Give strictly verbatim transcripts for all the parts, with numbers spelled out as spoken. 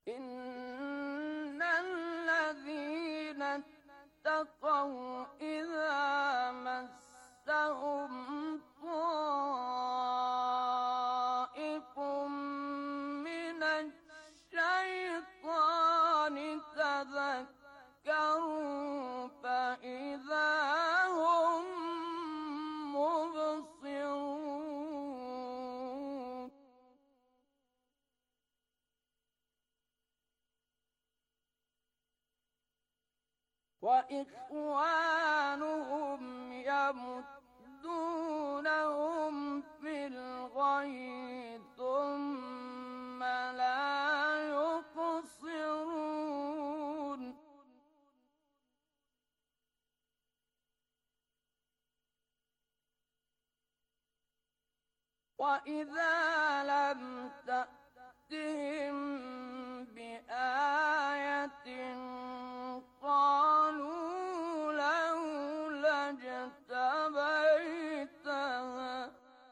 إن الذين اتقوا إذا مسهم طائف من الشيطان تذكروا فإذا هم مبصرون. وإخوانهم يمدونهم في الغي ثم لا يقصرون. وإذا لم تأتهم بآية قالوا لولا اجتبيتها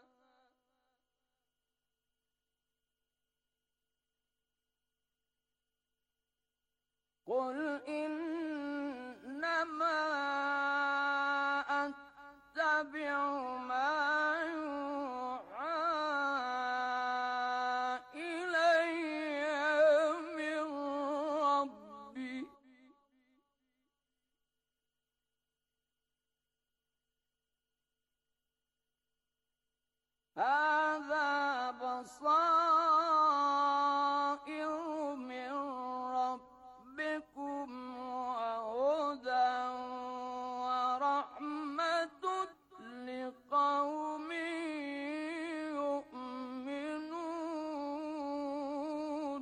قل إنما أتبع ما يوحى إلي من ربي هذا بصائر من ربكم وهدى ورحمة لقوم يؤمنون.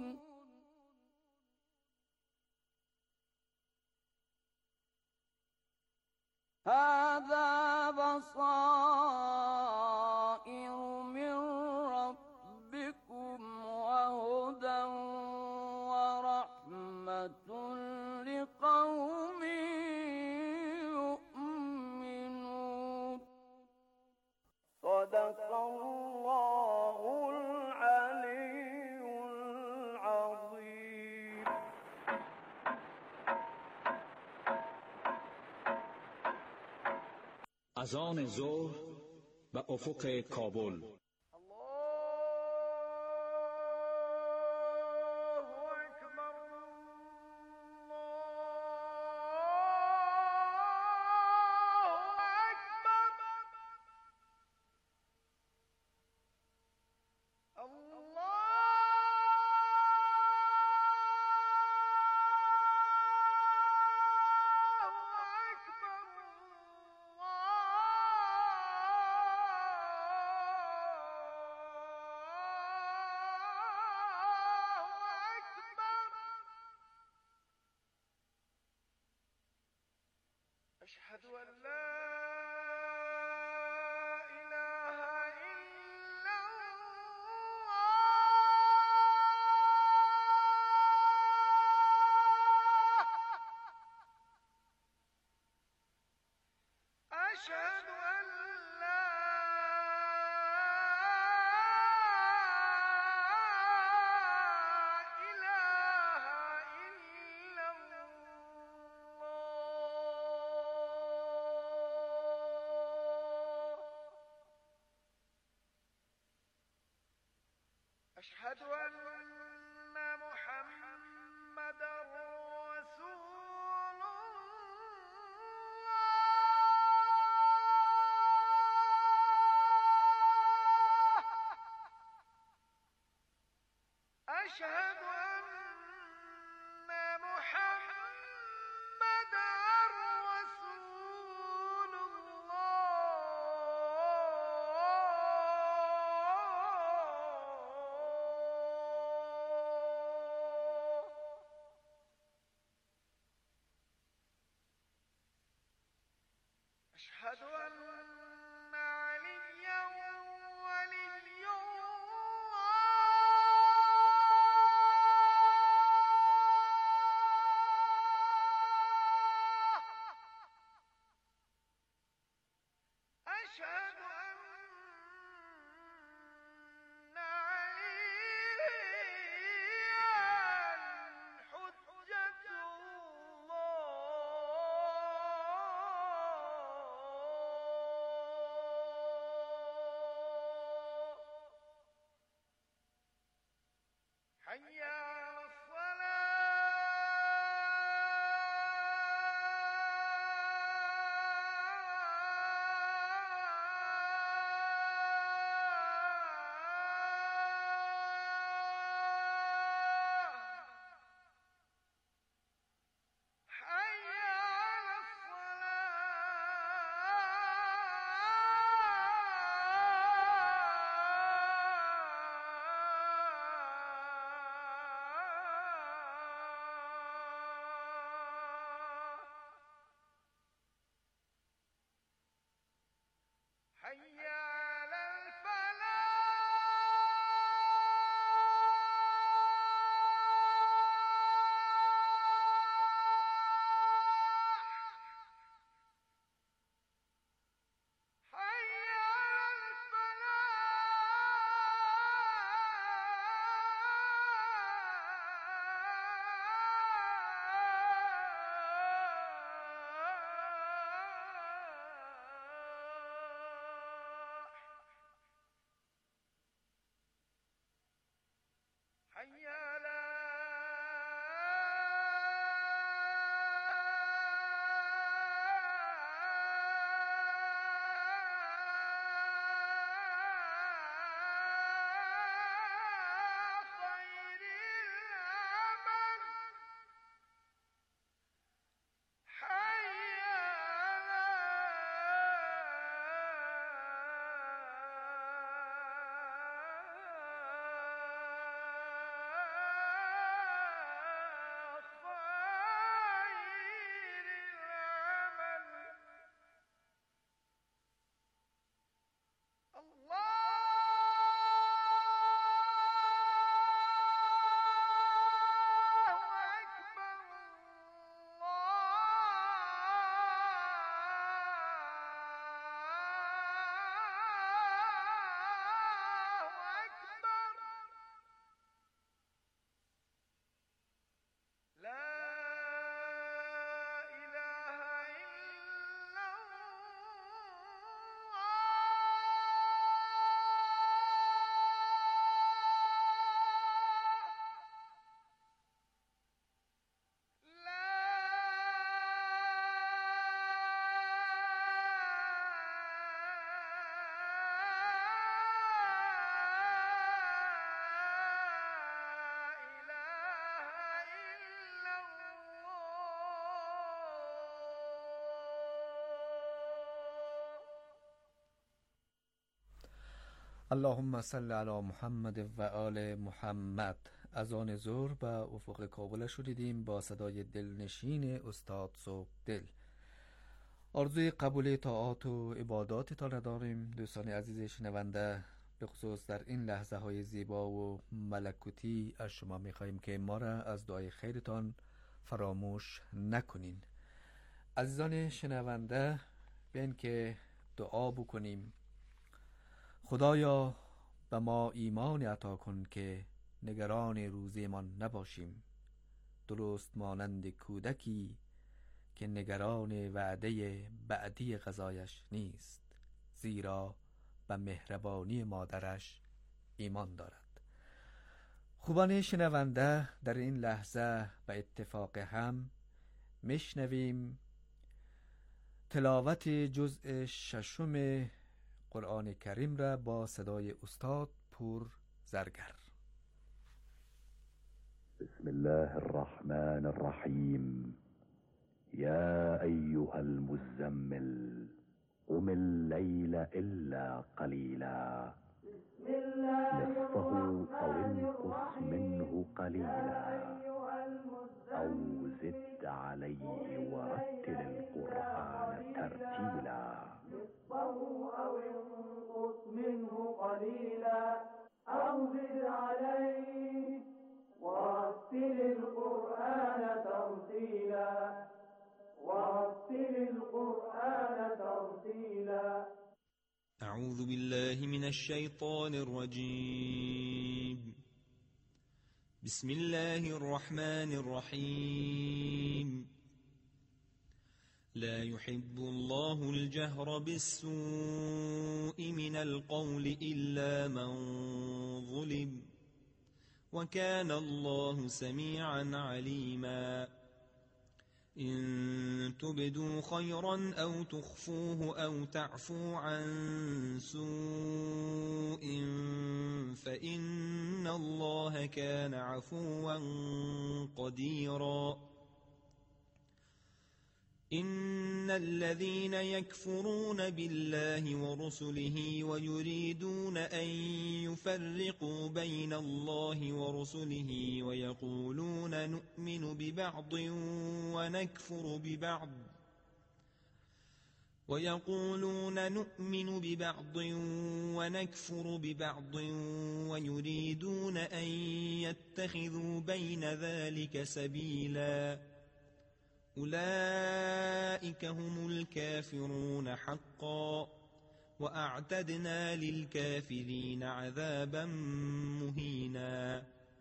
هذا بصائر من ربكم وهدى ورحمة لقوم يؤمنون. صدق الله العلي العظيم. اذان ظهر و افق کابل. أشهد أن لا إله إلا الله. أشهد أن لا إله إلا الله. أشهد أن محمدًا رسول الله. أشهد أن محمدًا رسول الله. أشهد أن عليا ولي الله. حي على حي على حي على خير العمل حي اللهم صل علی محمد و آل محمد. از آن ظهر به افق کابل شدیدیم با صدای دلنشین استاد صبحدل. آرزوی قبول طاعات و عبادات تا نداریم دوستان عزیز شنونده، به خصوص در این لحظه های زیبا و ملکوتی از شما میخواییم که ما را از دعای خیرتان فراموش نکنین. عزیزان شنونده، بیاین که دعا بکنیم. خدایا به ما ایمان عطا کن که نگران روزیمان نباشیم، درست مانند کودکی که نگران وعده بعدی غذایش نیست، زیرا به مهربانی مادرش ایمان دارد. خوبان شنونده، در این لحظه به اتفاق هم میشنویم تلاوت جزء ششم قرآن کریم را با صدای استاد پور زرگر. بسم الله الرحمن الرحیم. یا ایها المزمل قم الليل الا قلیلا نصفه او انقص منه قلیلا او زد علیه ورتل القرآن ترتیلا نصفه أو انقص منه قليلا أو زد عليه ورتل القرآن ترتيلا ورتل القرآن ترتيلا. أعوذ بالله من الشيطان الرجيم. بسم الله الرحمن الرحيم. لا يحب الله الجهر بالسوء من القول إلا من ظلم وكان الله سميعا عليما. إن تبدوا خيرا أو تخفوه أو تعفو عن سوء فإن الله كان عفوا قديرا. إن الذين يكفرون بالله ورسله ويريدون أن يفرقوا بين الله ورسله ويقولون نؤمن ببعض ونكفر ببعض ويقولون نؤمن ببعض ونكفر ببعض ويريدون أن يتخذوا بين ذلك سبيلا أولئك هم الكافرون حقا وأعتدنا للكافرين عذابا مهينا.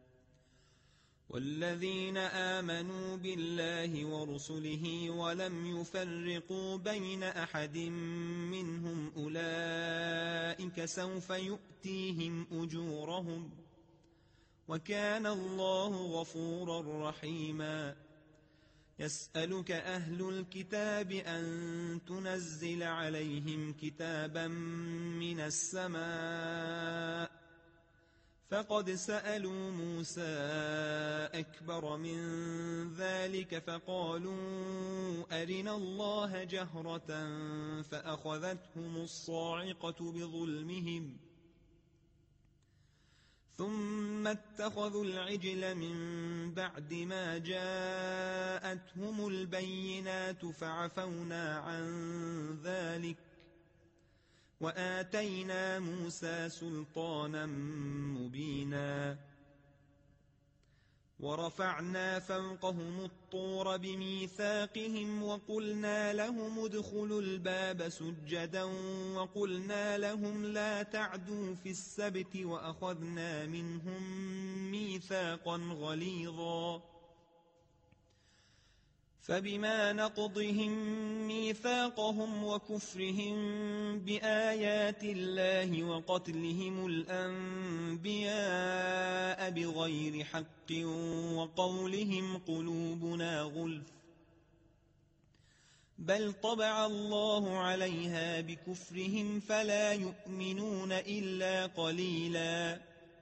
والذين آمنوا بالله ورسله ولم يفرقوا بين أحد منهم أولئك سوف يؤتيهم أجورهم وكان الله غفورا رحيما. يسألك أهل الكتاب أن تنزل عليهم كتابا من السماء فقد سألوا موسى أكبر من ذلك فقالوا أرنا الله جهرة فأخذتهم الصاعقة بظلمهم ثم اتخذوا العجل من بعد ما جاءتهم البينات فعفونا عن ذلك وآتينا موسى سلطانا مبينا. ورفعنا فوقهم الطور بميثاقهم وقلنا لهم ادخلوا الباب سجدا وقلنا لهم لا تعدوا في السبت وأخذنا منهم ميثاقا غليظا. فبما نقضهم ميثاقهم وكفرهم بآيات الله وقتلهم الأنبياء بغير حق وقولهم قلوبنا غلف بل طبع الله عليها بكفرهم فلا يؤمنون إلا قليلا.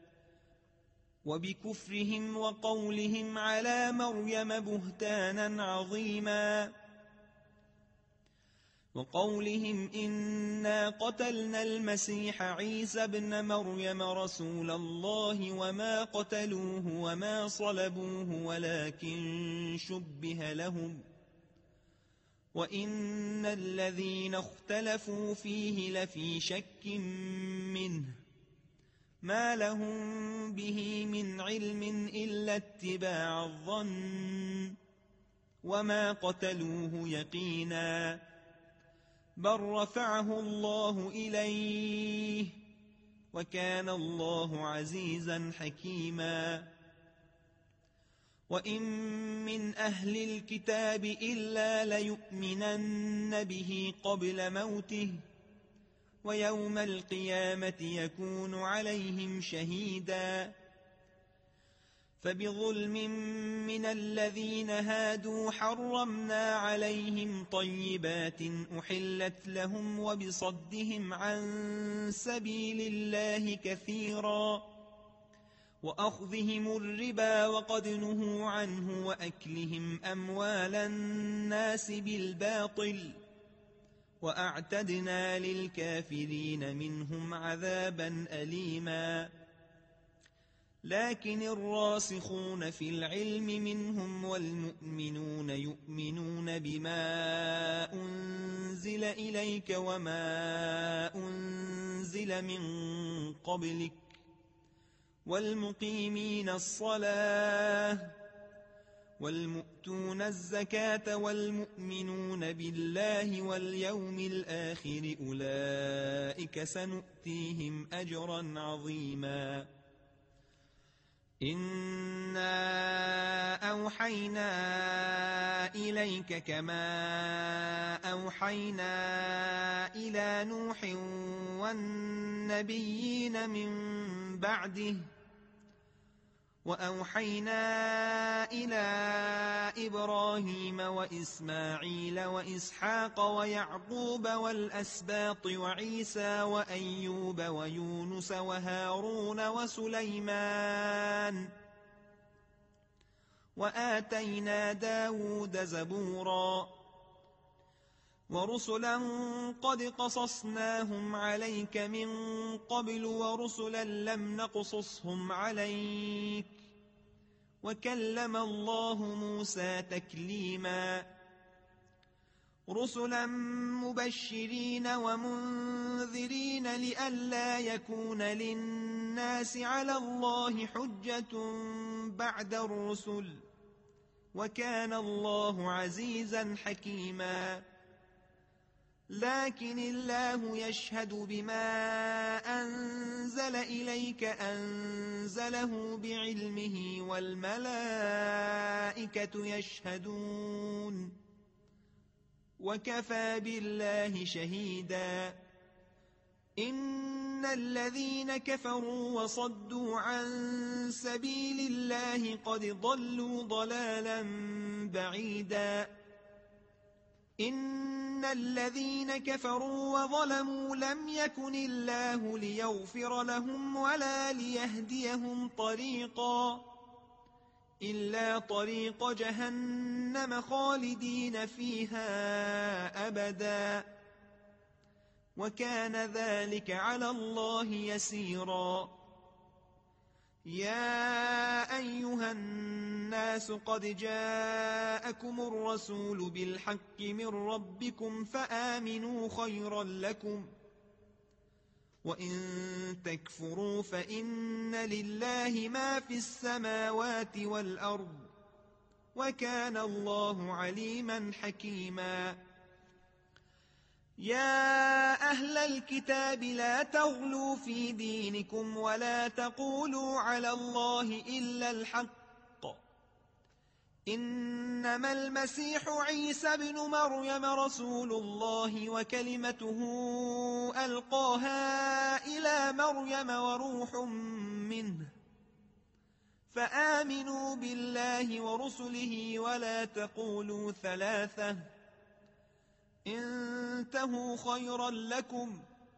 وبكفرهم وقولهم على مريم بهتانا عظيما وقولهم إنا قتلنا المسيح عيسى ابن مريم رسول الله وما قتلوه وما صلبوه ولكن شبه لهم وإن الذين اختلفوا فيه لفي شك منه ما لهم به من علم إلا اتباع الظن وما قتلوه يقينا بل رفعه الله إليه وكان الله عزيزا حكيما. وإن من أهل الكتاب إلا ليؤمنن به قبل موته ويوم القيامة يكون عليهم شهيدا. فبظلم من الذين هادوا حرمنا عليهم طيبات أحلت لهم وبصدهم عن سبيل الله كثيرا وأخذهم الربا وقد نهوا عنه وأكلهم أموال الناس بالباطل وأعتدنا للكافرين منهم عذابا أليما. لكن الراسخون في العلم منهم والمؤمنون يؤمنون بما أنزل إليك وما أنزل من قبلك والمقيمين الصلاة والمؤتون الزكاة والمؤمنون بالله واليوم الآخر أولئك سنؤتيهم أجرا عظيما. إنا أوحينا إليك كما أوحينا إلى نوح والنبيين من بعده وأوحينا إلى إبراهيم وإسماعيل وإسحاق ويعقوب والأسباط وعيسى وأيوب ويونس وهارون وسليمان وآتينا داود زبورا ورسلا قد قصصناهم عليك من قبل ورسلا لم نقصصهم عليك وكلم الله موسى تكليما رسلا مبشرين ومنذرين لئلا يكون للناس على الله حجة بعد الرسل وكان الله عزيزا حكيما لكن الله يشهد بما أنزل إليك أنزله بعلمه والملائكة يشهدون وكفى بالله شهيدا إن الذين كفروا وصدوا عن سبيل الله قد ضلوا ضلالا بعيدا إن الذين كفروا وظلموا لم يكن الله ليغفر لهم ولا ليهديهم طريقا إلا طريق جهنم خالدين فيها أبدا وكان ذلك على الله يسيرا يا أيها الناس قد جاءكم الرسول بالحق من ربكم فآمنوا خيرا لكم وإن تكفروا فإن لله ما في السماوات والأرض وكان الله عليما حكيما يا أهل الكتاب لا تغلوا في دينكم ولا تقولوا على الله إلا الحق إنما المسيح عيسى بن مريم رسول الله وكلمته ألقاها إلى مريم وروح منه فآمنوا بالله ورسله ولا تقولوا ثلاثة انتهوا خيرا لكم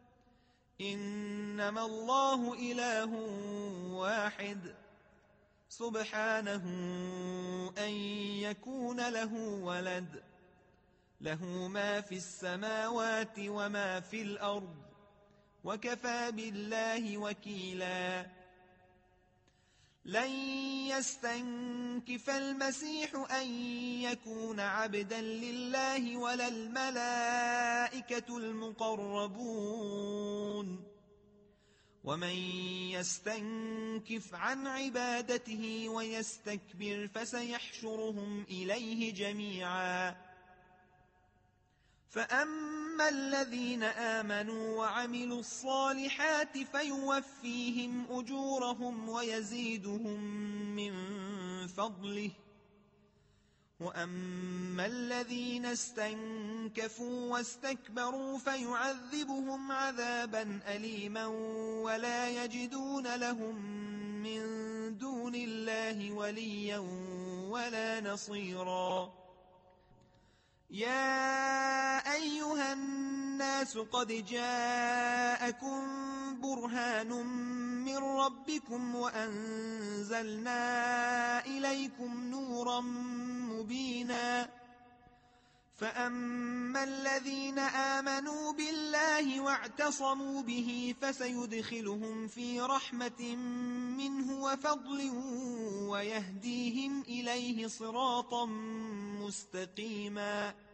إنما الله إله واحد سبحانه أن يكون له ولد له ما في السماوات وما في الأرض وكفى بالله وكيلا لن يستنكف المسيح أن يكون عبدا لله ولا الملائكة المقربون ومن يستنكف عن عبادته ويستكبر فسيحشرهم إليه جميعا فأما الذين آمنوا وعملوا الصالحات فيوفيهم أجورهم ويزيدهم من فضله وأما الذين استنكفوا واستكبروا فيعذبهم عذابا أليما ولا يجدون لهم من دون الله وليا ولا نصيرا يا أيها الناس قد جاءكم برهان من ربكم وأنزلنا إليكم نورا مبينا فأما الذين آمنوا بالله واعتصموا به فسيدخلهم في رحمة منه وفضل ويهديهم إليه صراطا مستقيما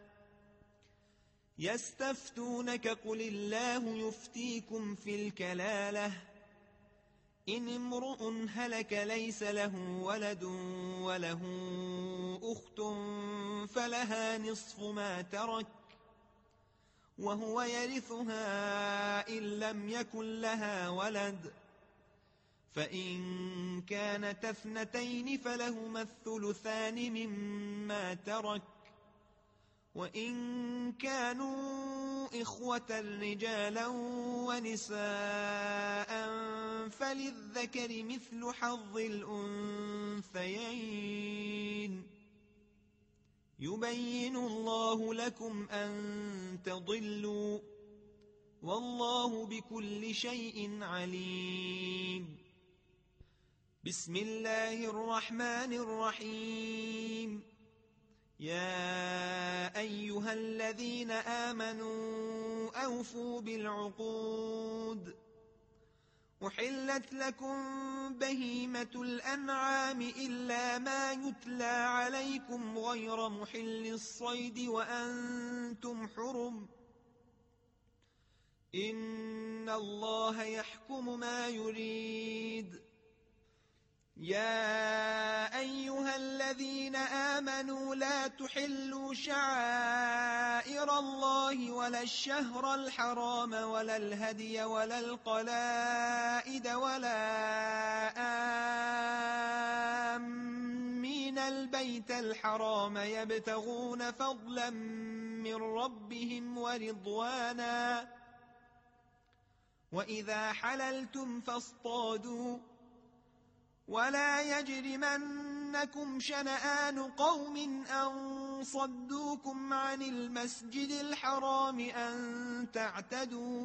يستفتونك قل الله يفتيكم في الكلالة إن امرؤ هلك ليس له ولد وله أخت فلها نصف ما ترك وهو يرثها إن لم يكن لها ولد فإن كانت اثنتين فلهما الثلثان مما ترك وإن كانوا إخوة رجالا ونساء فللذكر مثل حظ الأنثيين يبين الله لكم أن تضلوا والله بكل شيء عليم. بسم الله الرحمن الرحيم. يا أيها الذين آمنوا أوفوا بالعقود. أحلت لكم بهيمة الأنعام إلا ما يتلى عليكم غير محل الصيد وأنتم حرم. إن الله يحكم ما يريد. يا أيها الذين آمنوا لا تحلوا شعائر الله ولا الشهر الحرام ولا الهدي ولا القلائد ولا آمين البيت الحرام يبتغون فضلا من ربهم ورضوانا. وإذا حللتم فاصطادوا ولا يجرمنكم شنآن قوم أن صدوكم عن المسجد الحرام أن تعتدوا.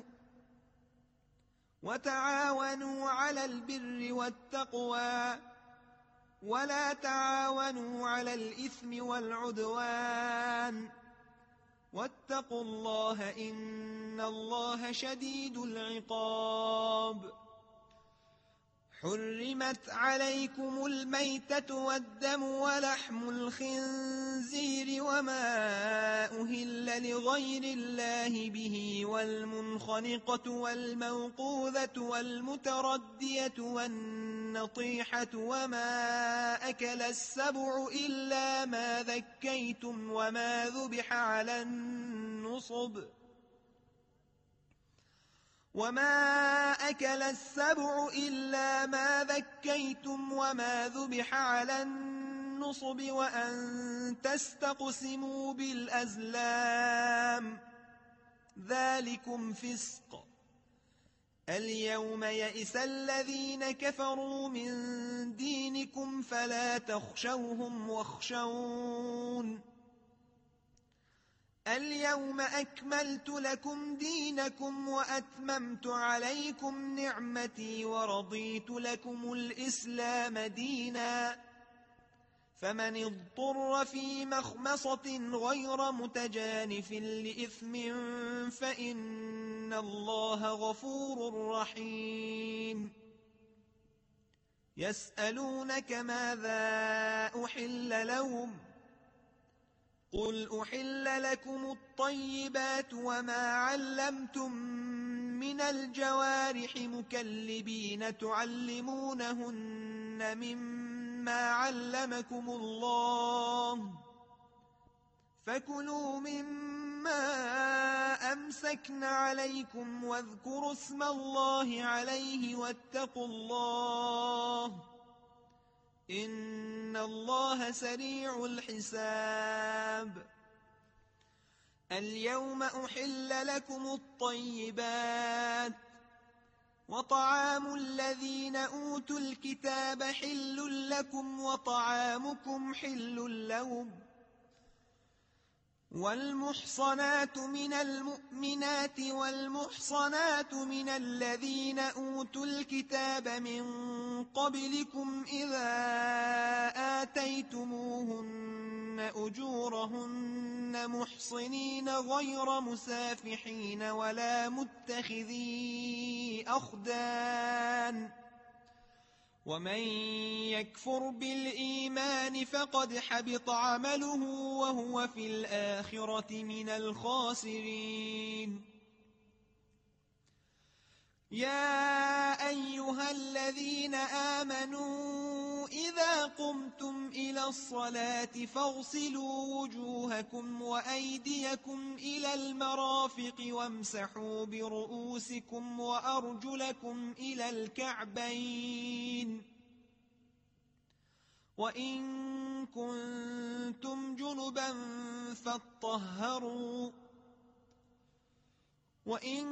وتعاونوا على البر والتقوى ولا تعاونوا على الإثم والعدوان واتقوا الله إن الله شديد العقاب. حرمت عليكم الميتة والدم ولحم الخنزير وما أهل لغير الله به والمنخنقة والموقوذة والمتردية والنطيحة وما أكل السبع إلا ما ذكيتم وما ذبح على النصب وما أكل السبع إلا ما ذكيتم وما ذبح على النصب وأن تستقسموا بالأزلام ذلكم فسق. اليوم يئس الذين كفروا من دينكم فلا تخشوهم واخشون. اليوم أكملت لكم دينكم وأتممت عليكم نعمتي ورضيت لكم الإسلام دينا. فمن اضطر في مخمصة غير متجانف لإثم فإن الله غفور رحيم. يسألونك ماذا أحل لهم قل أحل لكم الطيبات وما علمتم من الجوارح مكلبين تعلمونهن مما علمكم الله فكلوا مما أمسكن عليكم واذكروا اسم الله عليه واتقوا الله إن الله سريع الحساب. اليوم أحل لكم الطيبات وطعام الذين أوتوا الكتاب حل لكم وطعامكم حل لهم. والمحصنات من المؤمنات والمحصنات من الذين أوتوا الكتاب من قبلكم إذا آتيتموهن أجورهن محصنين غير مسافحين ولا متخذي أخدان. ومن يكفر بالإيمان فقد حبط عمله وهو في الآخرة من الخاسرين. يا أيها الذين آمنوا إذا قمتم إلى الصلاة فاغسلوا وجوهكم وأيديكم إلى المرافق وامسحوا برؤوسكم وأرجلكم إلى الكعبين وإن كنتم جنبا فاطهروا وإن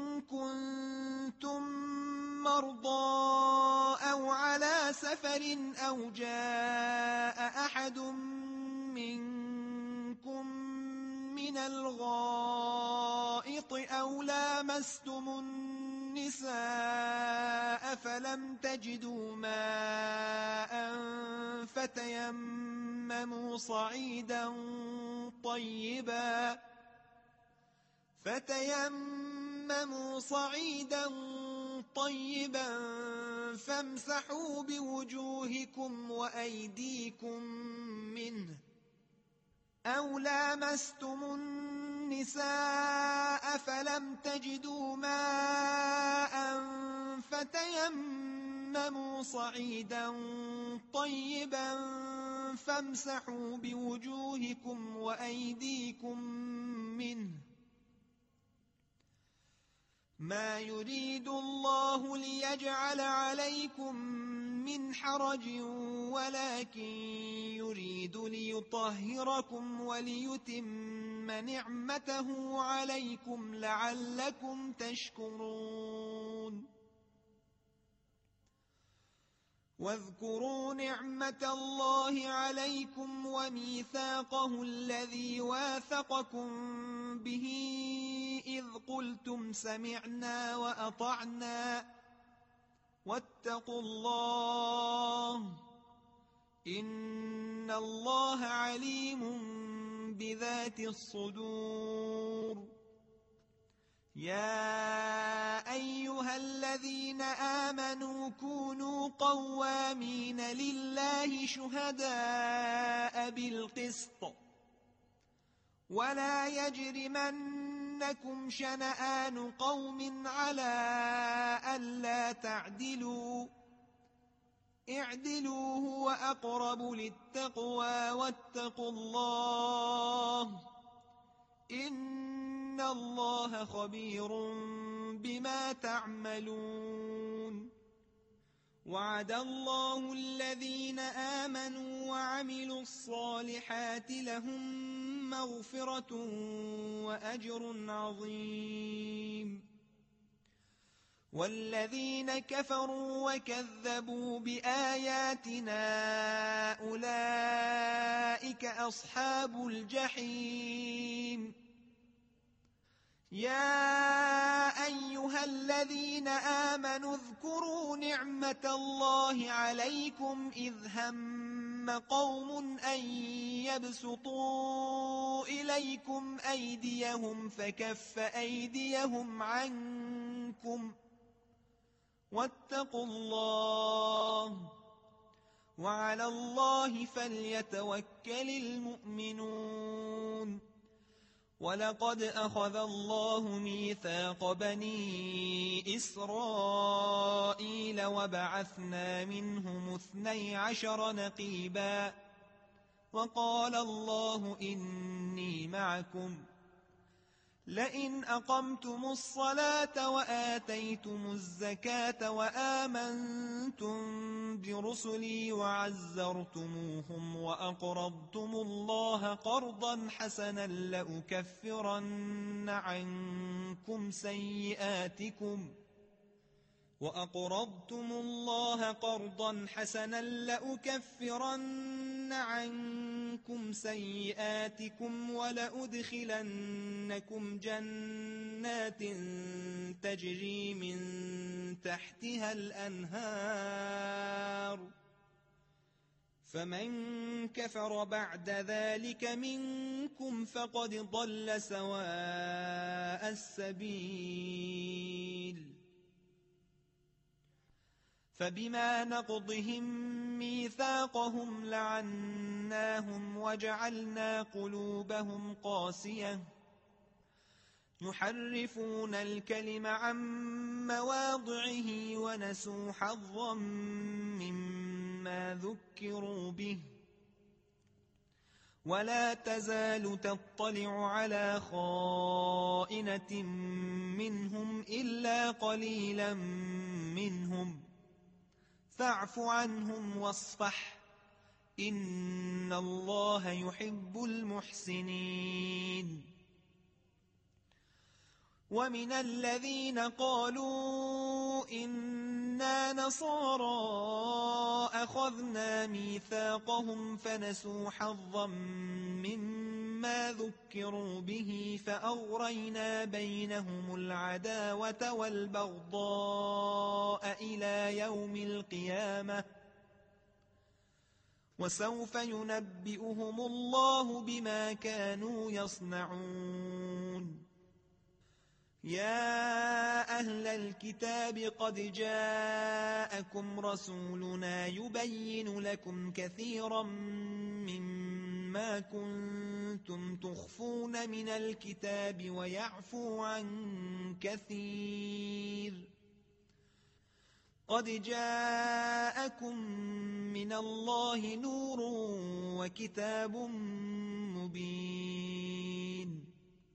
كنتم مرضى أو على سفر أو جاء أحد منكم من الغائط أو لامستم النساء فلم تجدوا ماء فتيمموا صعيدا طيبا فتيمموا صعيدا طيبا فامسحوا بوجوهكم وأيديكم منه أو لامستم النساء فلم تجدوا ماء فتيمموا صعيدا طيبا فامسحوا بوجوهكم وأيديكم منه ما يريد الله ليجعل عليكم من حرج ولكن يريد ليطهركم وليتم نعمته عليكم لعلكم تشكرون واذكروا نعمة الله عليكم وميثاقه الذي واثقكم به إذ قلتم سمعنا وأطعنا واتقوا الله إن الله عليم بذات الصدور يا أيها الذين آمنوا كونوا قوامين لله شهداء بالقسط ولا يجرمنكم شنآن قوم على ألا تعدلوا اعدلوا هو أقرب للتقوى واتقوا الله إن الله خبير بما تعملون وعد الله الذين آمنوا وعملوا الصالحات لهم مغفرة وأجر عظيم والذين كفروا وكذبوا بآياتنا أولئك أصحاب الجحيم يا أيها الذين آمنوا اذكروا نعمة الله عليكم إذ هم قوم أن يبسطوا إليكم أيديهم فكف أيديهم عنكم واتقوا الله وعلى الله فليتوكل المؤمنون ولقد أخذ الله ميثاق بني إسرائيل وبعثنا منهم اثني عشر نقيبا وقال الله إني معكم لئن أقمتم الصلاة وآتيتم الزكاة وآمنتم برسلي وعزرتموهم وأقرضتم الله قرضا حسنا لأكفرن عنكم سيئاتكم وأقرضتم الله قرضا حسنا لأكفرن عنكم سيئاتكم ولأدخلنكم جنات تجري من تحتها الأنهار فمن كفر بعد ذلك منكم فقد ضل سواء السبيل فبما نقضهم ميثاقهم لعناهم وجعلنا قلوبهم قاسية يحرفون الكلم عن مواضعه ونسوا حظا مما ذكروا به ولا تزال تطلع على خائنة منهم إلا قليلا منهم فاعف عنهم واصفح إن الله يحب المحسنين. ومن الذين قالوا إنا نصارى أخذنا ميثاقهم فنسوا حظا مما ذكروا به فأغرينا بينهم العداوة والبغضاء إلى يوم القيامة وسوف ينبئهم الله بما كانوا يصنعون. يا أهل الكتاب قد جاءكم رسولنا يبين لكم كثيرا مما كنتم تخفون من الكتاب ويعفو عن كثير. قد جاءكم من الله نور وكتاب مبين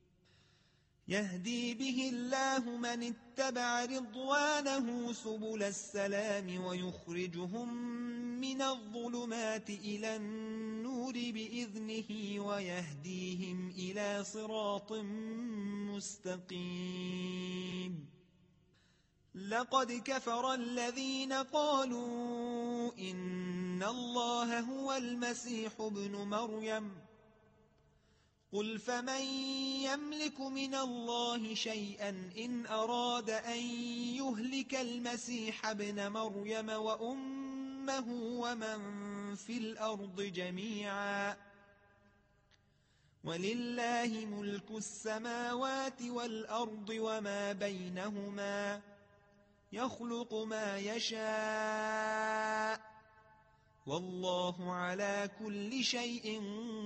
يهدي به الله من اتبع رضوانه سبل السلام ويخرجهم من الظلمات إلى النور بإذنه ويهديهم إلى صراط مستقيم. لقد كفر الذين قالوا إن الله هو المسيح ابن مريم قل فمن يملك من الله شيئا إن أراد أن يهلك المسيح ابن مريم وأمه ومن في الأرض جميعا ولله ملك السماوات والأرض وما بينهما يخلق ما يشاء والله على كل شيء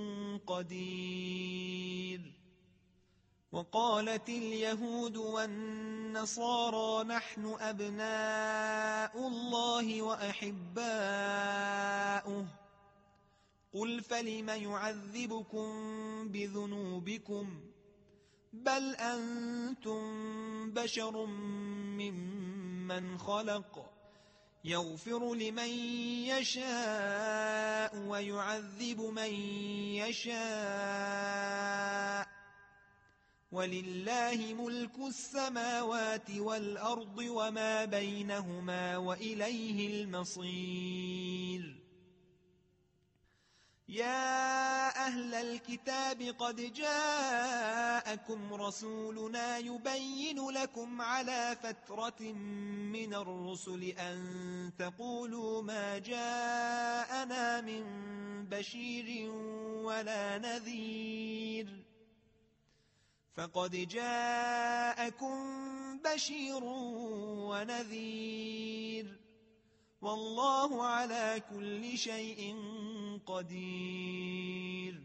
قدير. وقالت اليهود والنصارى نحن أبناء الله وأحباؤه قل فلم يعذبكم بذنوبكم بل أنتم بشر ممن خلق يغفر لمن يشاء ويعذب من يشاء ولله ملك السماوات والأرض وما بينهما وإليه المصير. يا أهل الكتاب قد جاءكم رسولنا يبين لكم على فترة من الرسل أن تقولوا ما جاءنا من بشير ولا نذير فقد جاءكم بشير ونذير والله على كل شيء قدير.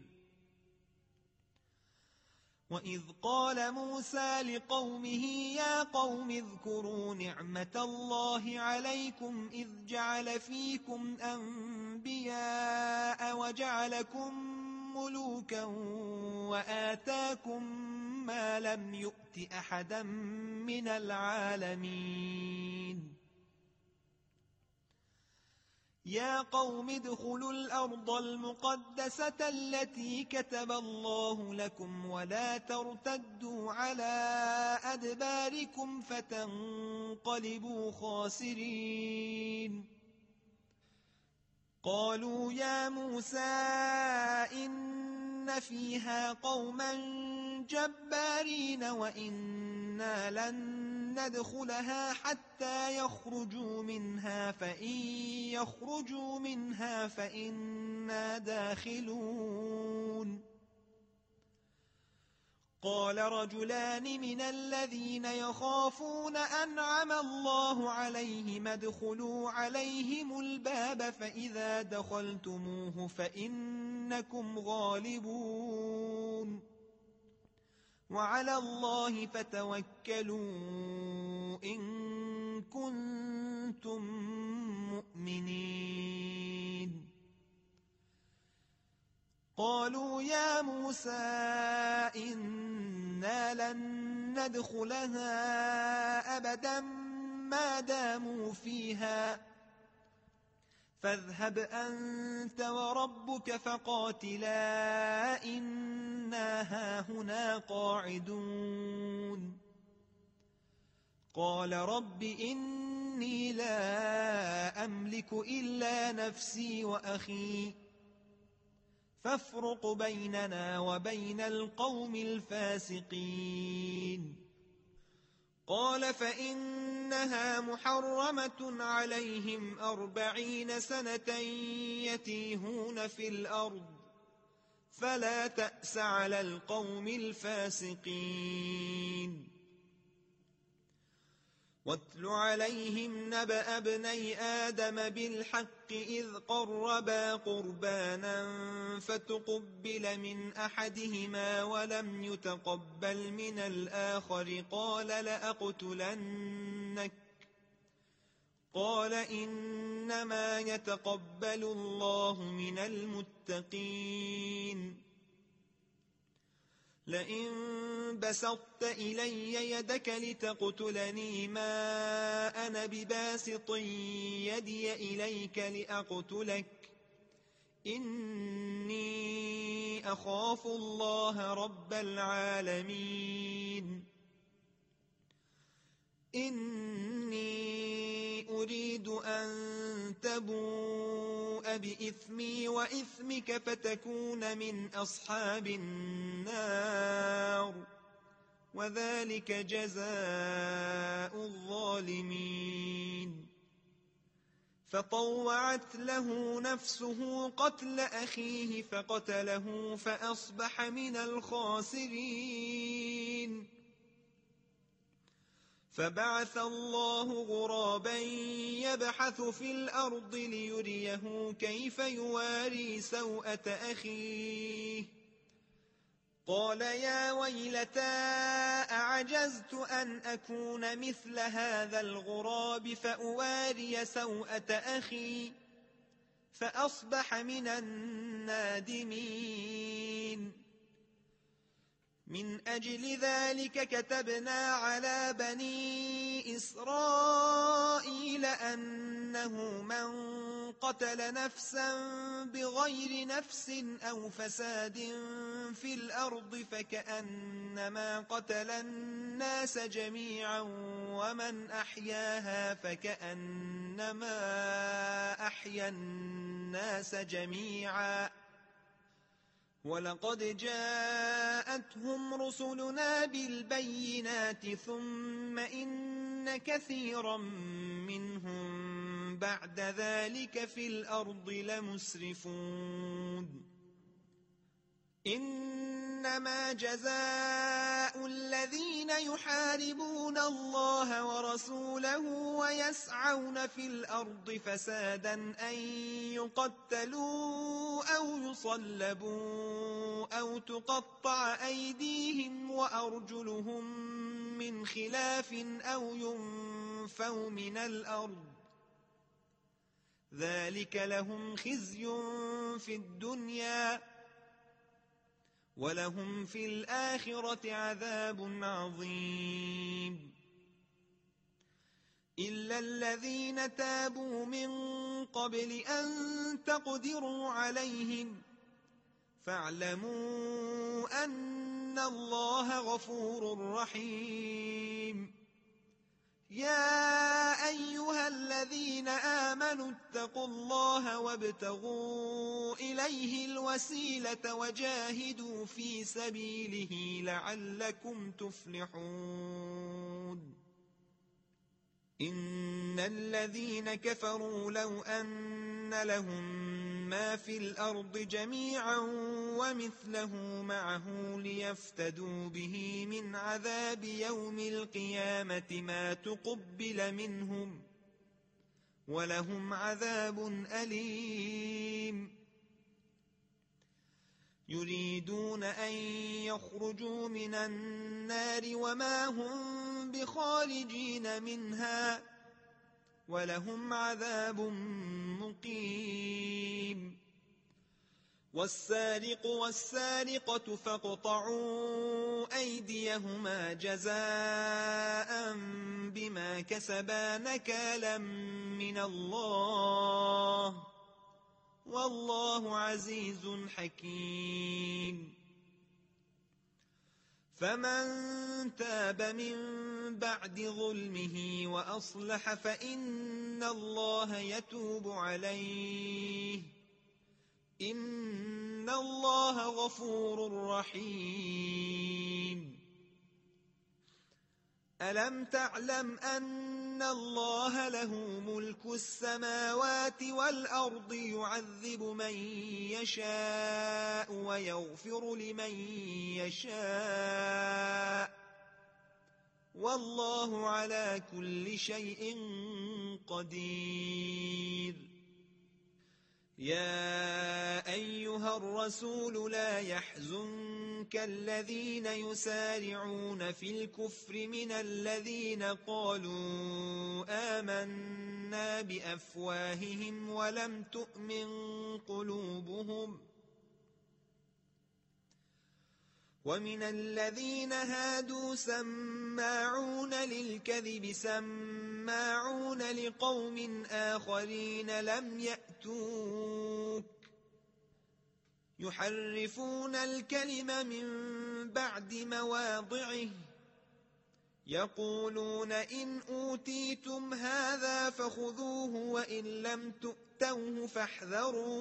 وإذ قال موسى لقومه يا قوم اذكروا نعمة الله عليكم إذ جعل فيكم أنبياء وجعلكم ملوكا وآتاكم ما لم يؤت أحدا من العالمين. يا قوم ادخلوا الأرض المقدسة التي كتب الله لكم ولا ترتدوا على أدباركم فتنقلبوا خاسرين. قالوا يا موسى إن فيها قوما جبارين وإنا لن ندخلها حتى يخرجوا منها فإن يخرجوا منها فإنا داخلون. قال رجلان من الذين يخافون أنعم الله عليهم ادخلوا عليهم الباب فإذا دخلتموه فإنكم غالبون وعلى الله فتوكلوا إن كنتم مؤمنين. قالوا يا موسى إنا لن ندخلها أبدا ما داموا فيها فاذهب أنت وربك فقاتلا إنا هاهنا قاعدون. قال رب إني لا أملك إلا نفسي وأخي فافرق بيننا وبين القوم الفاسقين. قال فإنها محرمة عليهم أربعين سنة يتيهون في الأرض فلا تأس على القوم الفاسقين. واتل عليهم نبأ ابني آدم بالحق إذ قربا قربانا فتقبل من أحدهما ولم يتقبل من الآخر قال لأقتلنك قال إنما يتقبل الله من المتقين. لئن بسطت إلي يدك لتقتلني ما أنا بباسط يدي إليك لأقتلك إني أخاف الله رب العالمين. إني أريد أن تبوء بإثمي وإثمك فتكون من أصحاب النار وذلك جزاء الظالمين. فطوعت له نفسه قتل أخيه فقتله فأصبح من الخاسرين. فبعث الله غرابا يبحث في الأرض ليريه كيف يواري سوءة أخيه قال يا ويلتى أعجزت أن أكون مثل هذا الغراب فأواري سوءة أخي فأصبح من النادمين. من أجل ذلك كتبنا على بني إسرائيل أنه من قتل نفسا بغير نفس أو فساد في الأرض فكأنما قتل الناس جميعا ومن أحياها فكأنما أحيا الناس جميعا. ولقد جاءتهم رسلنا بالبينات ثم إن كثيرا منهم بعد ذلك في الأرض لمسرفون. إنما جزاء الذين يحاربون الله ورسوله ويسعون في الأرض فسادا أن يقتلوا أو يصلبوا أو تقطع أيديهم وأرجلهم من خلاف أو ينفوا من الأرض ذلك لهم خزي في الدنيا ولهم في الآخرة عذاب عظيم. إلا الذين تابوا من قبل أن تقدروا عليهم فاعلموا أن الله غفور رحيم. يا أيها الذين آمنوا اتقوا الله وابتغوا إليه الوسيلة وجاهدوا في سبيله لعلكم تفلحون. إن الذين كفروا لو أن لهم ما في الأرض جميعا ومثله معه ليفتدوا به من عذاب يوم القيامة ما تقبل منهم ولهم عذاب أليم. يريدون أن يخرجوا من النار وما هم بخارجين منها ولهم عذاب مقيم. والسارق والسارقة فاقطعوا أيديهما جزاء بما كسبا نكالا من الله والله عزيز حكيم. فمن تاب من بعد ظلمه وأصلح فإن الله يتوب عليه إن الله غفور رحيم. ألم تعلم أن الله له ملك السماوات والأرض يعذب من يشاء ويغفر لمن يشاء والله على كل شيء قدير. يا أيها الرسول لا يحزنك الذين يسارعون في الكفر من الذين قالوا آمنا بأفواههم ولم تؤمن قلوبهم ومن الذين هادوا سماعون للكذب سماعون لقوم آخرين لم يأتوك يحرفون الكلم من بعد مواضعه يقولون إن أوتيتم هذا فخذوه وإن لم تؤتوه فاحذروا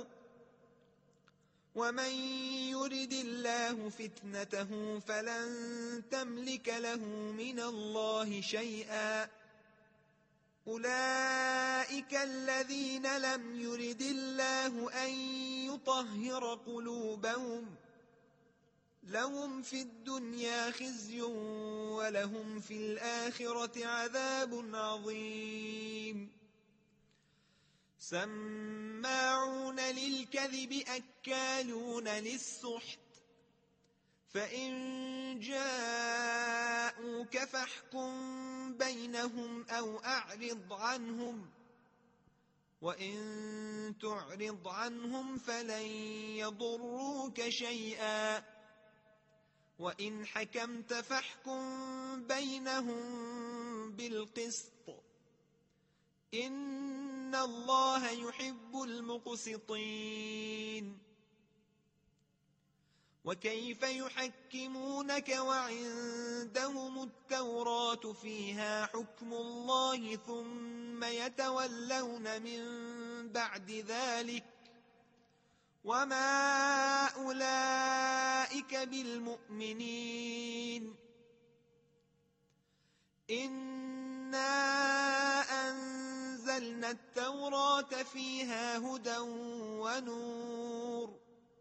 ومن يرد الله فتنته فلن تملك له من الله شيئا أولئك الذين لم يرد الله أن يطهر قلوبهم لهم في الدنيا خزي ولهم في الآخرة عذاب عظيم. سماعون للكذب أكالون للسحت فإن جاءوك فاحكم بينهم أو أعرض عنهم وإن تعرض عنهم فلن يضروك شيئا وإن حكمت فاحكم بينهم بالقسط إن الله يحب المقسطين. وكيف يحكمونك وعندهم التوراة فيها حكم الله ثم يتولون من بعد ذلك وما أولئك بالمؤمنين. إنا أنزلنا التوراة فيها هدى ونور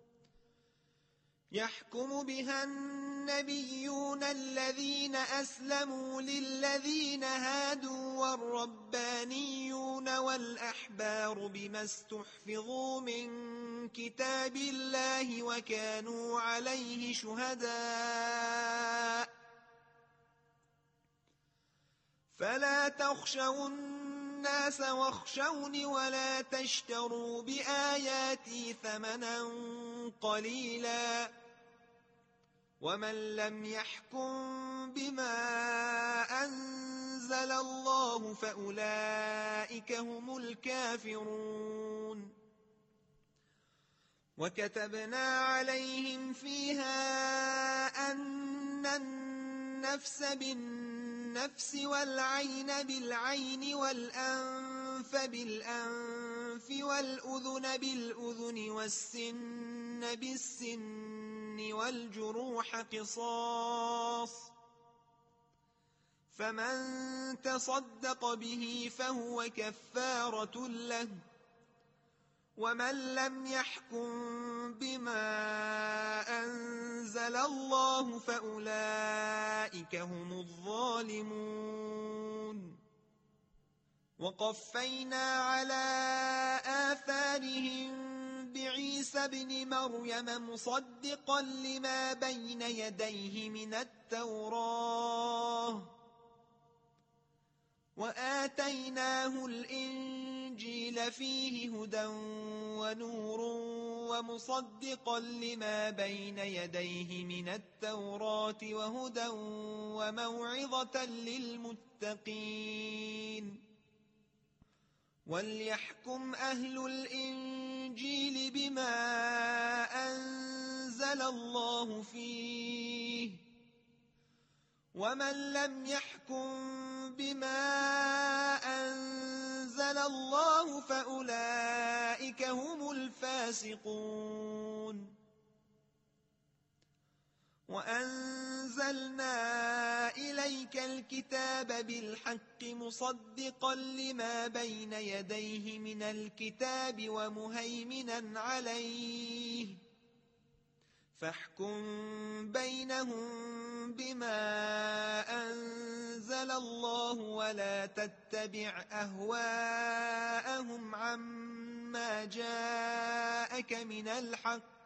يحكم بها النبيون الذين أسلموا للذين هادوا والربانيون والأحبار بما استحفظوا من كتاب الله وكانوا عليه شهداء فلا تخشوا الناس واخشوني ولا تشتروا بآياتي ثمنا قليلا ومن لم يحكم بما أنزل الله فأولئك هم الكافرون. وكتبنا عليهم فيها أن النفس بالنفس والعين بالعين والأنف بالأنف والأذن بالأذن والسن بالسن والجروح قصاص فمن تصدق به فهو كفارة له ومن لم يحكم بما أنزل الله فأولئك هم الظالمون. وقفينا على آثارهم بعيسى ابن مريم مصدقا لما بين يديه من التوراة وآتيناه الإنجيل الإنجيل فيه هدى ونور ومصدقا لما بين يديه من التوراة وهدى وموعظة للمتقين. وليحكم أهل الإنجيل بما أنزل الله فيه، ومن لم يحكم بما أنزل الله فأولئك هم الفاسقون. وأنزلنا إليك الكتاب بالحق مصدقا لما بين يديه من الكتاب ومهيمنا عليه، فاحكم بينهم بما أنزل الله ولا تتبع أهواءهم عما جاءك من الحق،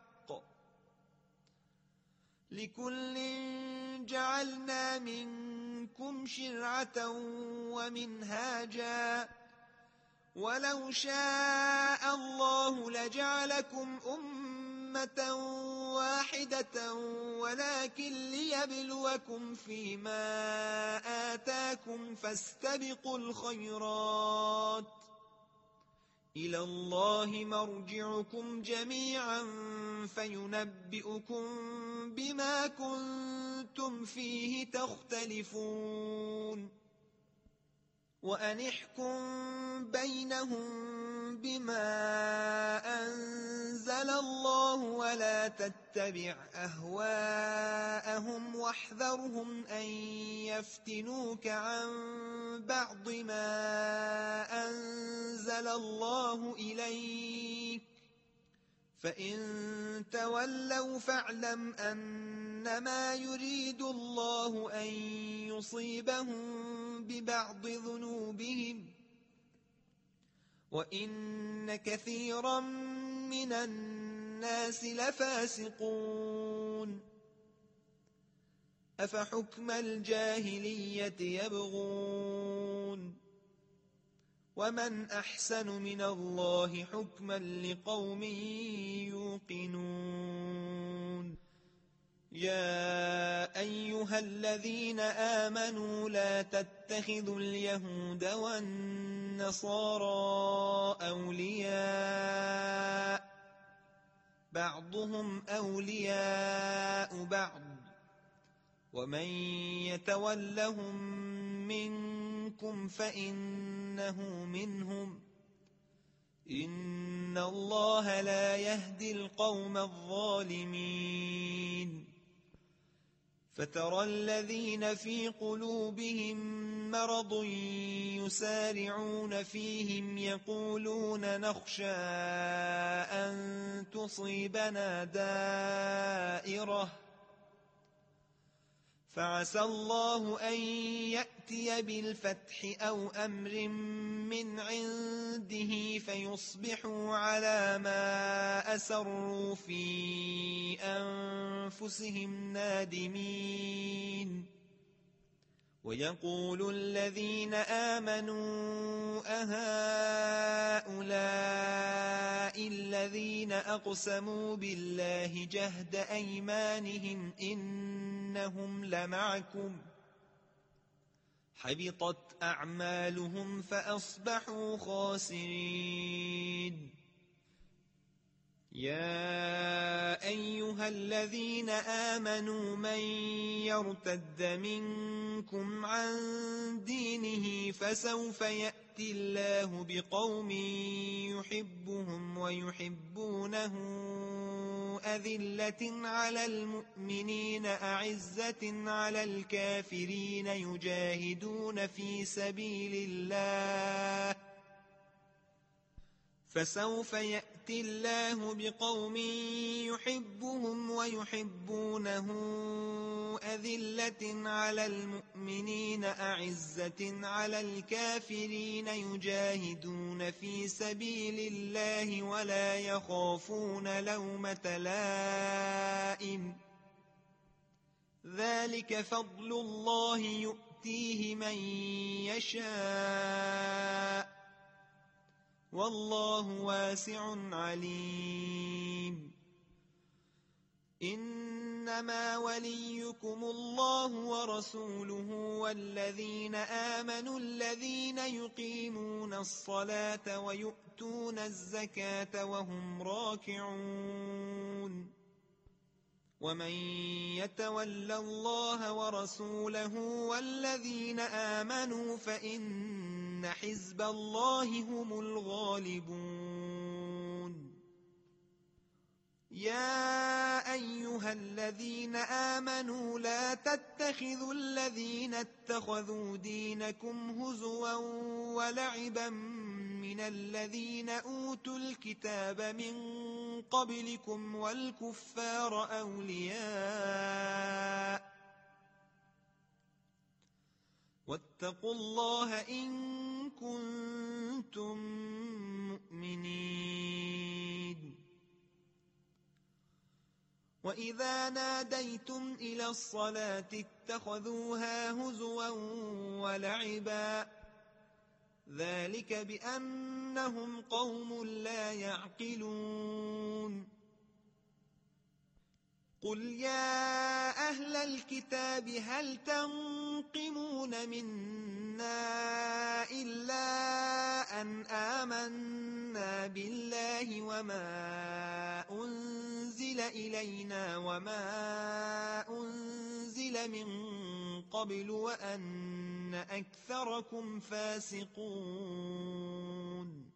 لكل جعلنا منكم شرعة ومنهاجا، ولو شاء الله لجعلكم أمة واحدة ولكن ليبلوكم فيما آتاكم فاستبقوا الخيرات، إلى الله مرجعكم جميعا فينبئكم بما كنتم فيه تختلفون. وأن احكم بينهم بما أنزل الله ولا تتبع أهواءهم واحذرهم أن يفتنوك عن بعض ما أنزل الله إليك، فإن تولوا فاعلم أنما يريد الله أن يصيبهم ببعض ذنوبهم، وإن كثيرا من الناس لفاسقون. أفحكم الجاهلية يبغون، ومن أحسن من الله حكما لقوم يوقنون. يا أيها الذين آمنوا لا تتخذوا اليهود والنصارى أولياء، بعضهم أولياء بعض، ومن يتولهم منكم فإنه منهم، إن الله لا يهدي القوم الظالمين. فترى الذين في قلوبهم مرض يسارعون فيهم يقولون نخشى أن تصيبنا دائرة، فعسى الله أن يأتي بالفتح أو أمر من عنده فيصبحوا على ما أسروا في أنفسهم نادمين. ويقول الذين آمنوا أهؤلاء الذين أقسموا بالله جهد أيمانهم إنهم لمعكم، حبطت أعمالهم فأصبحوا خاسرين. يا أيها الذين آمنوا من يرتد منكم عن دينه فسوف يأتي الله بقوم يحبهم ويحبونه أذلة على المؤمنين أعزة على الكافرين يجاهدون في سبيل الله، فسوف يأتي الله بقوم يحبهم ويحبونه أذلة على المؤمنين أعزة على الكافرين يجاهدون في سبيل الله ولا يخافون لومة لائم، ذلك فضل الله يؤتيه من يشاء، والله واسع عليم. إنما وليكم الله ورسوله والذين آمنوا الذين يقيمون الصلاة ويؤتون الزكاة وهم راكعون. ومن يتول الله ورسوله والذين آمنوا فإن حزب الله هم الغالبون. يا أيها الذين آمنوا لا تتخذوا الذين اتخذوا دينكم هزوا ولعبا من الذين أوتوا الكتاب من قبلكم والكفار أولياء واتقوا الله إن كنتم مؤمنين. وإذا ناديتم إلى الصلاة اتخذوها هزوا ولعبا ذلك بأنهم قوم لا يعقلون. قل يا أهل الكتاب هل تنقمون منا إلا أن آمنا بالله وما أنزل إلينا وما أنزل من قبل وأن أكثركم فاسقون.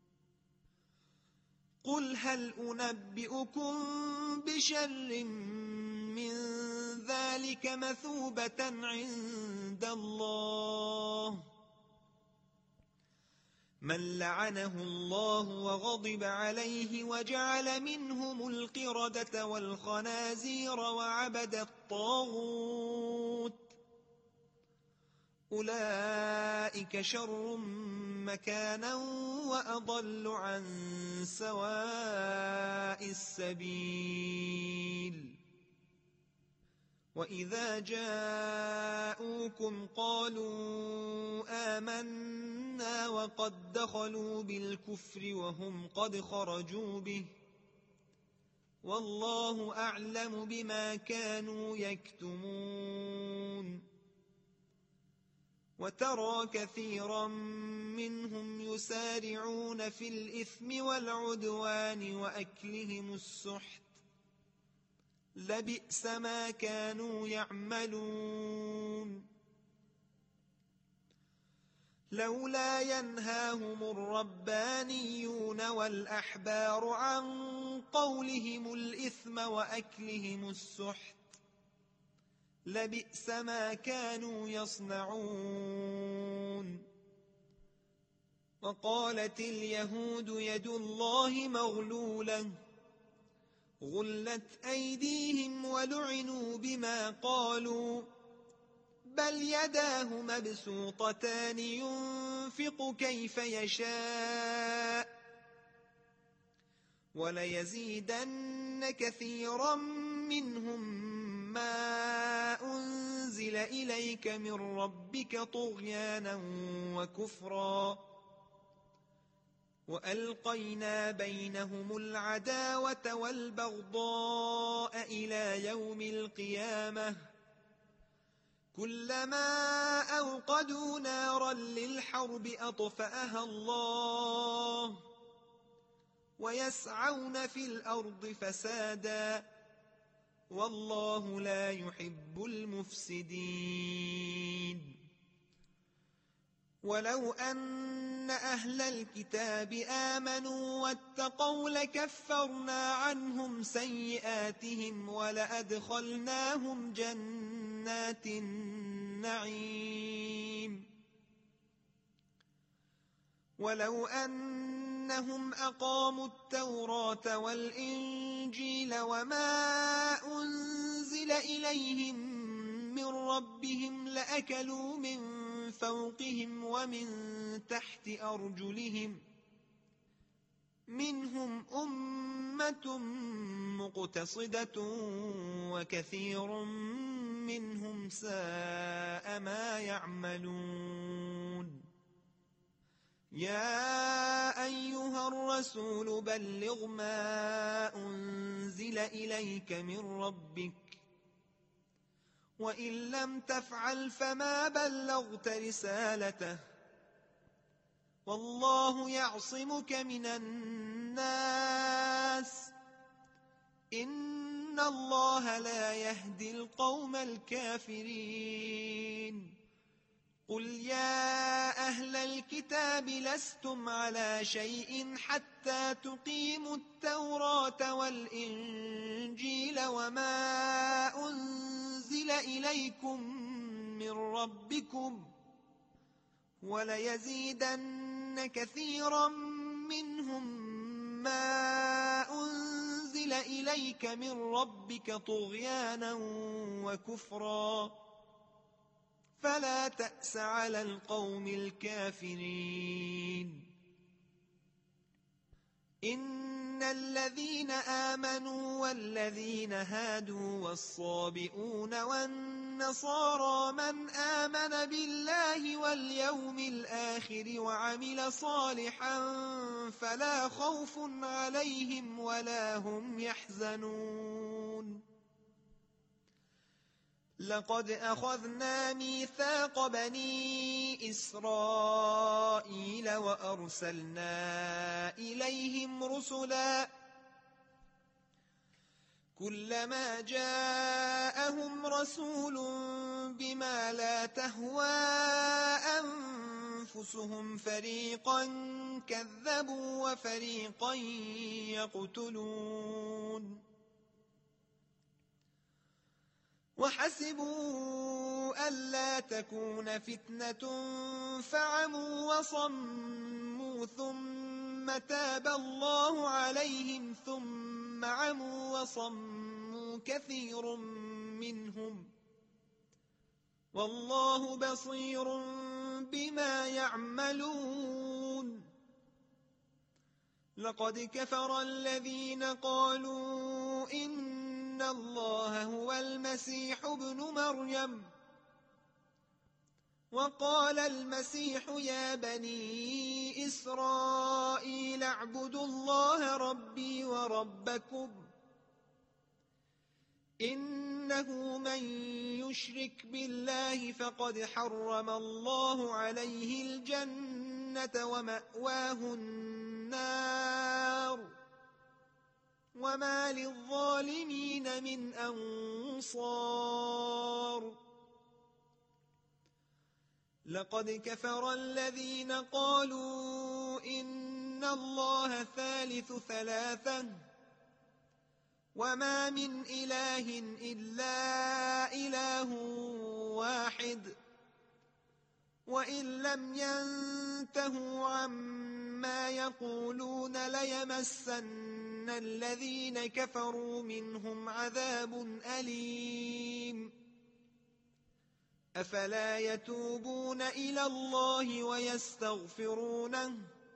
قل هل أنبئكم بشر من ذلك مثوبة عند الله من لعنه الله وغضب عليه وجعل منهم القردة والخنازير وعبد الطاغوت أولئك شر مكانا وأضل عن سواء السبيل. وإذا جاءوكم قالوا آمنا وقد دخلوا بالكفر وهم قد خرجوا به والله أعلم بما كانوا يكتمون. وترى كثيرا منهم يسارعون في الإثم والعدوان وأكلهم السحت لبئس ما كانوا يعملون. لولا ينهاهم الربانيون والأحبار عن قولهم الإثم وأكلهم السحت لبئس ما كانوا يصنعون. وقالت اليهود يد الله مغلولة غلت أيديهم ولعنوا بما قالوا بل يداه مبسوطتان ينفق كيف يشاء وليزيدن كثيرا منهم ما أنزل إليك من ربك طغيانا وكفرا وألقينا بينهم العداوة والبغضاء إلى يوم القيامة كلما أوقدوا نارا للحرب أطفأها الله ويسعون في الأرض فسادا والله لا يحب المفسدين. ولو أن أهل الكتاب آمنوا واتقوا لكفرنا عنهم سيئاتهم ولأدخلناهم جنات النعيم. ولو أنهم أقاموا التوراة والإنجيل وما أنزل إليهم من ربهم لأكلوا من فوقهم ومن تحت أرجلهم منهم أمة مقتصدة وكثير منهم ساء ما يعملون. يا أيها الرسول بلغ ما أنزل إليك من ربك وإن لم تفعل فما بلغت رسالته والله يعصمك من الناس إن الله لا يهدي القوم الكافرين قل يا أهل الكتاب لستم على شيء حتى تقيموا التوراة والإنجيل وما أنزل إليكم من ربكم وليزيدن كثيرا منهم ما أنزل إليك من ربك طغيانا وكفرا فلا تأس على القوم الكافرين إن الذين آمنوا والذين هادوا والصابئون والنصارى من آمن بالله واليوم الآخر وعمل صالحا فلا خوف عليهم ولا هم يحزنون لقد أخذنا ميثاق بني إسرائيل وأرسلنا إليهم رسلا كلما جاءهم رسول بما لا تهوى أنفسهم فريقا كذبوا وفريقا يقتلون وحسبوا ألا تكون فتنة فعموا وصموا ثم تاب الله عليهم ثم عموا وصموا كثير منهم والله بصير بما يعملون لقد كفر الذين قالوا إن إن الله هو المسيح ابن مريم وقال المسيح يا بني إسرائيل اعبدوا الله ربي وربكم إنه من يشرك بالله فقد حرم الله عليه الجنة ومأواه النار وما للظالمين من أنصار لقد كفر الذين قالوا إن الله ثالث ثلاثة وما من إله إلا إله واحد وإن لم ينتهوا عما يقولون ليمسن الذين كفروا منهم عذاب أليم أفلا يتوبون إلى الله ويستغفرونه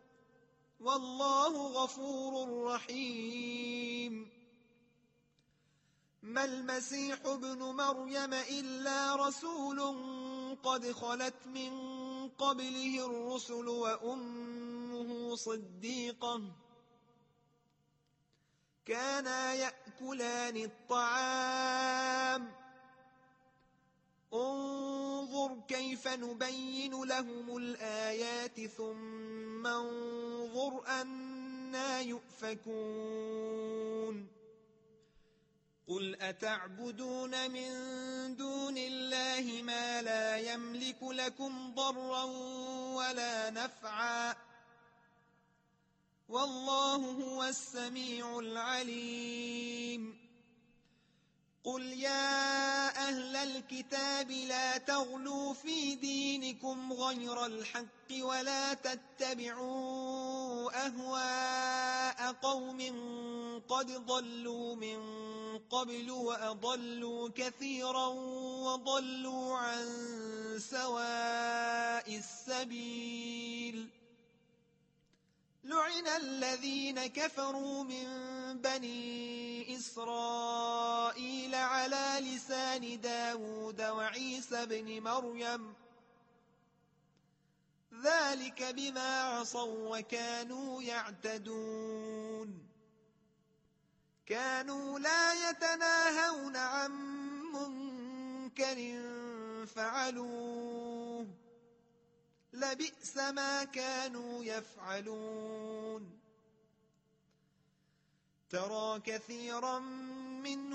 والله غفور رحيم ما المسيح ابن مريم إلا رسول قد خلت من قبله الرسل وأمه صديقة كانا يأكلان الطعام انظر كيف نبين لهم الآيات ثم انظر أنا يؤفكون قل أتعبدون من دون الله ما لا يملك لكم ضرا ولا نفعا والله هو السميع العليم قل يا أهل الكتاب لا تغلوا في دينكم غير الحق ولا تتبعوا أهواء قوم قد ضلوا من قبل وأضلوا كثيرا وضلوا عن سواء السبيل لعن الذين كفروا من بني إسرائيل على لسان داود وعيسى بن مريم ذلك بما عصوا وكانوا يعتدون كانوا لا يتناهون عن منكر فعلوه لبئس ما كانوا يفعلون ترى كثيرا منهم